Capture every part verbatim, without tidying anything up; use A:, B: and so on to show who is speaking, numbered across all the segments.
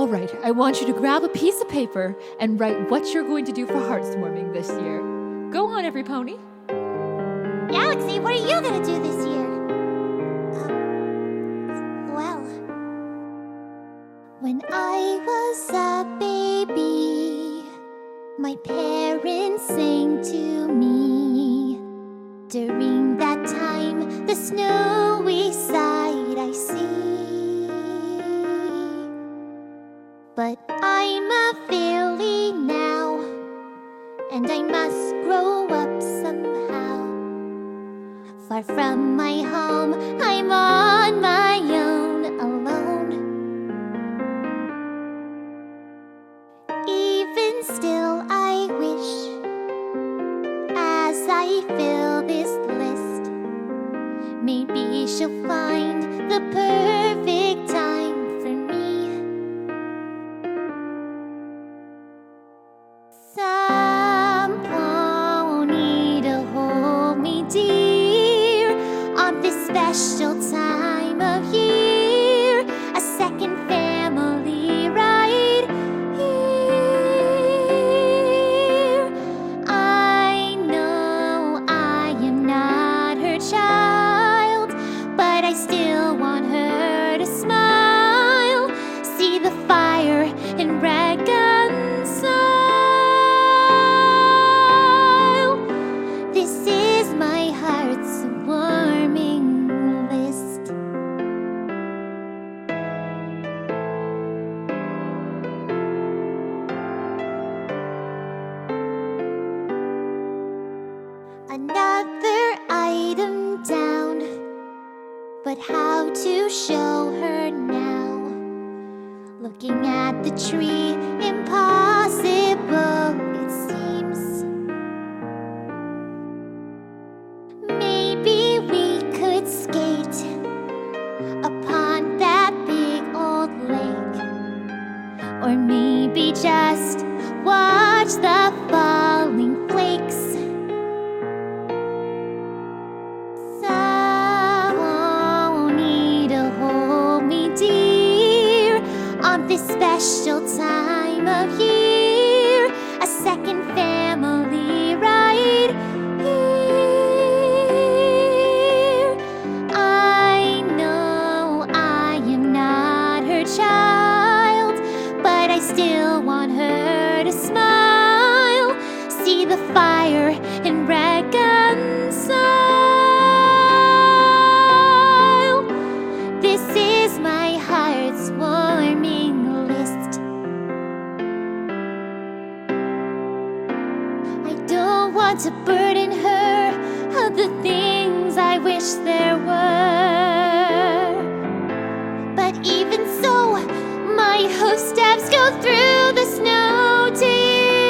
A: All right, I want you to grab a piece of paper and write what you're going to do for Heartswarming this year. Go on, every pony.
B: Galaxy, what are you gonna do this year? Um, well, when I was a baby, my parents sang to me. During that time, the snowy side I see. But I'm a filly now, and I must grow up somehow. Far from my home, I'm on my own, alone. Even still, I wish, as I fill this list, maybe she'll find the perfect time for me. Some pony to hold me dear on this special time of year, a second family right here. I know I am not her child, but I still want her to smile, see the fire and reconcile. This is my heart's warming list. Another item down, but how to show her now? Looking at the tree, impossible it seems. Maybe we could skate upon that big old lake, or maybe just watch the falling flakes. Someone need to hold me dear on this special time of year, a second family right here. I know I am not her child, but I still want her to smile, see the fire and reconcile. This is my heart's warming list. I don't want to burden her of the things I wish there were. But even so, my hoof steps go through the snow to you.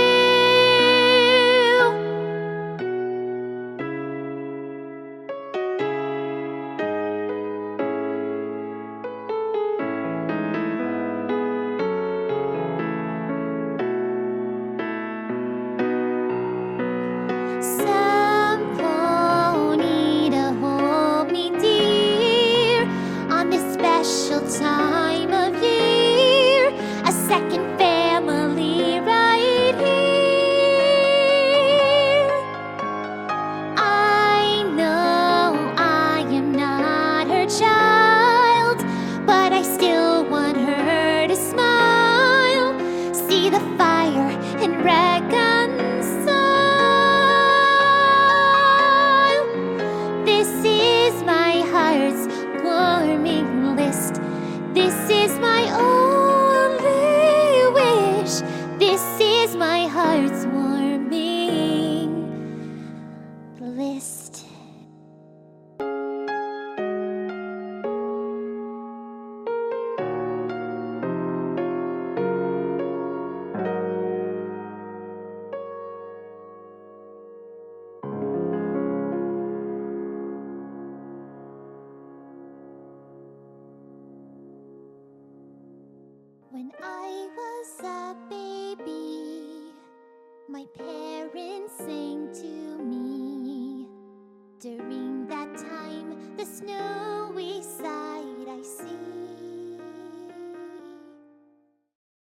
B: Some pony to hold me dear on this special time of year, a second family right here. I know I am not her child, but I still want her to smile, see the fire and reconcile. This is my heart's warming list. This is my only wish. This is my heart's warming list. When I was a baby, my parents sang to me. During that time, the snowy side I see.